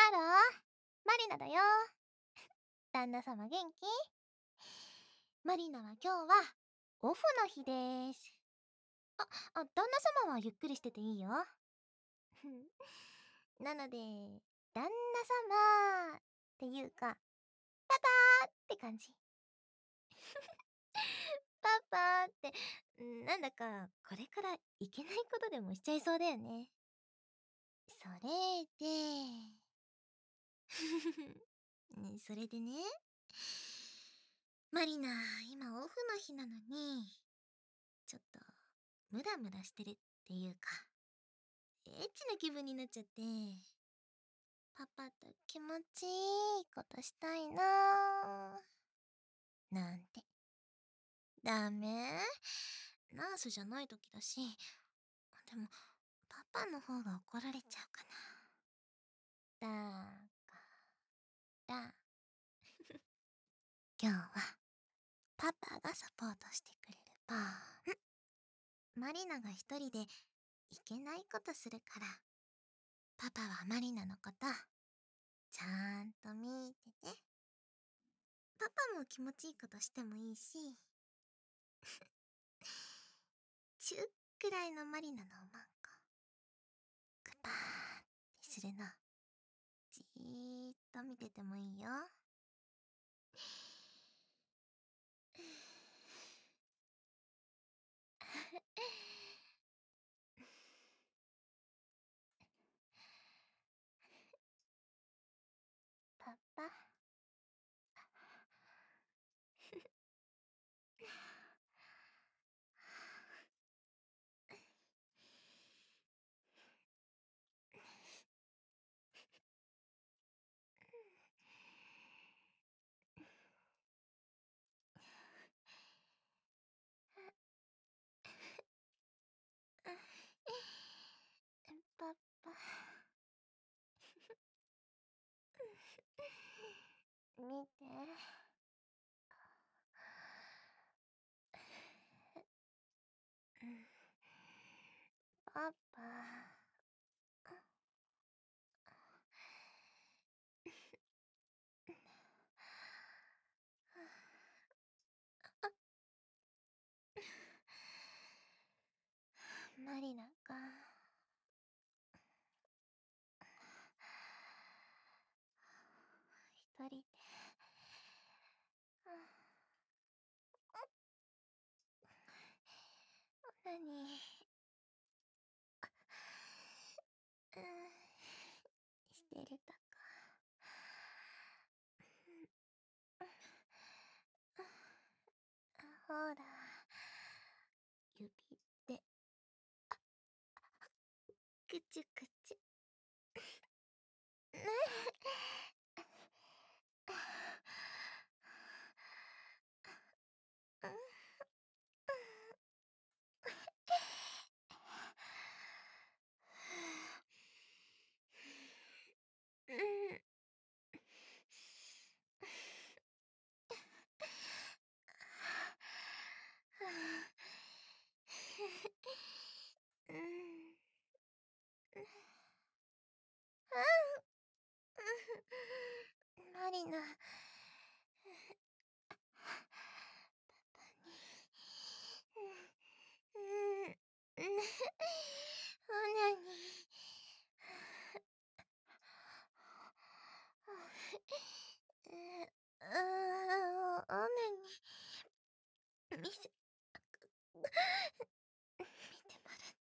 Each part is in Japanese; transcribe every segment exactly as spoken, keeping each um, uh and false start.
ハロー、マリナだよ。旦那様元気？マリナは今日はオフの日です。あ、あ、旦那様はゆっくりしてていいよ。なので、旦那様っていうか、パパーって感じ。パパーって、んなんだかこれからいけないことでもしちゃいそうだよね。それで、ねそれでね、マリナ、今オフの日なのに、ちょっと、ムラムラしてるっていうか、エッチな気分になっちゃって、パパと気持ちいいことしたいなぁ、なんて。ダメ？ナースじゃない時だし、でも、パパの方が怒られちゃうかな。だから、今日は、パパがサポートしてくれるパーン。マリナが一人でいけないことするから、パパはマリナのこと、ちゃんと見てて。パパも気持ちいいことしてもいいし、チュッくらいのマリナのおまんこ、グパーってするの、じーっと見ててもいいよ。パパ。パパ。見て。パパ。マリナか。一人で。何してるとか。ほら、指で、くちゅくちゅ。ねうん。うん。マリナ、パパに、うん、うん、オナニー、うん、オナニー、見せ、見てもらって。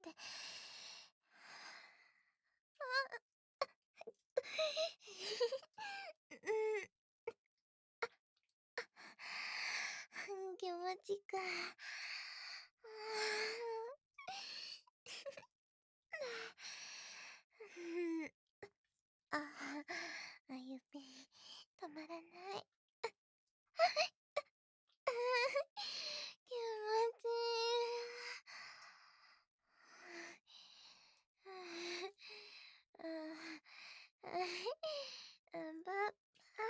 うん、気持ちか。ああ、指、止まらない。気持ちいい。パパ。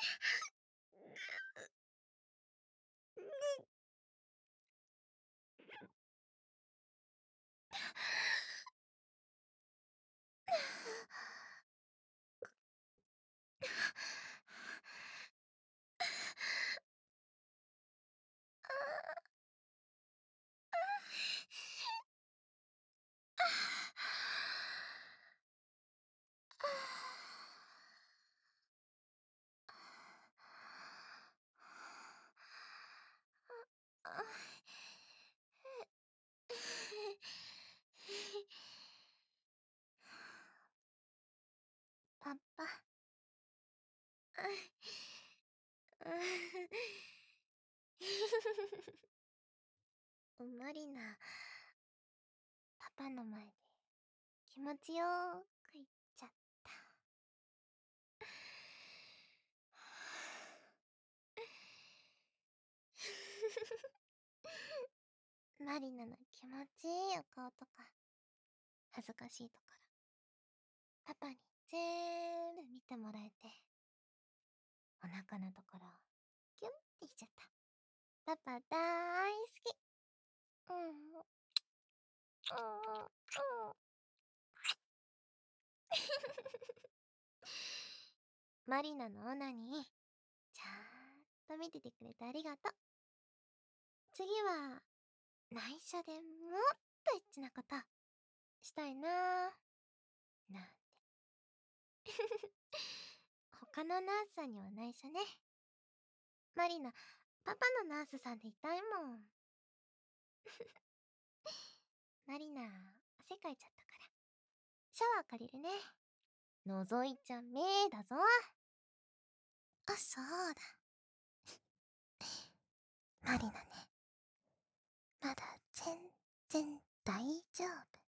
パパ。マリナ、パパの前で気持ちよーく言っちゃった。マリナの気持ちいいお顔とか、恥ずかしいところ、パパにぜーんぶ見てもらえて、お腹のところ、キュンってしちゃった。パパだーいすき。うん。うん。うん。マリナのオナニー、ちゃーんと見ててくれてありがとう。次は、内緒でもっとエッチなことしたいなーなんて。他のナースさんには内緒ね。マリナ、パパのナースさんでいたいもん。マリナ、汗かいちゃったから。シャワー借りるね。覗いちゃめーだぞ。あ、そうだ。マリナね。まだ全然大丈夫。